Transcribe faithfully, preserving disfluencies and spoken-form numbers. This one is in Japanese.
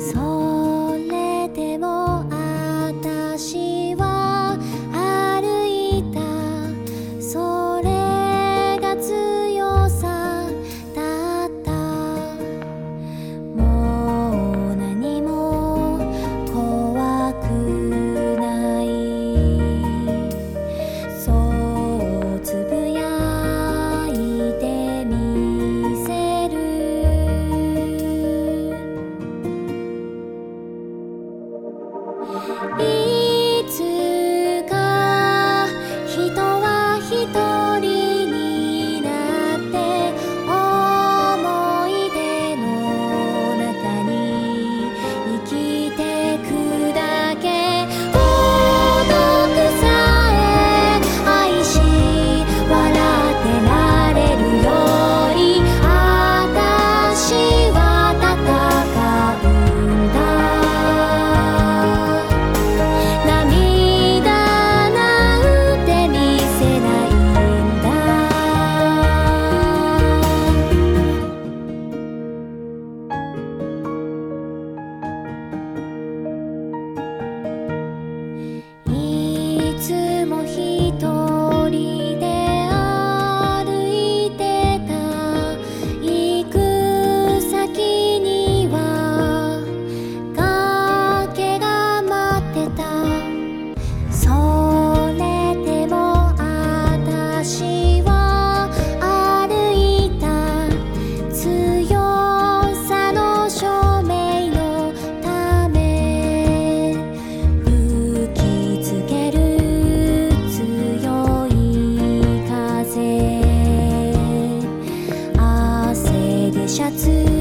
それでも私は歩いた。それが強さだった。もう何も怖くない。そうつぶやいてみせる。いつか人は一人になって思い出の中に生きてくだけ。孤独さえ愛し笑ってなれるように私は戦うんだ。涙なんて見せないんだ。いつも一人で歩いてた。行く先には崖が待ってた。それでも私は歩いた。強さの証明のため吹きつける強い風。汗でシャツ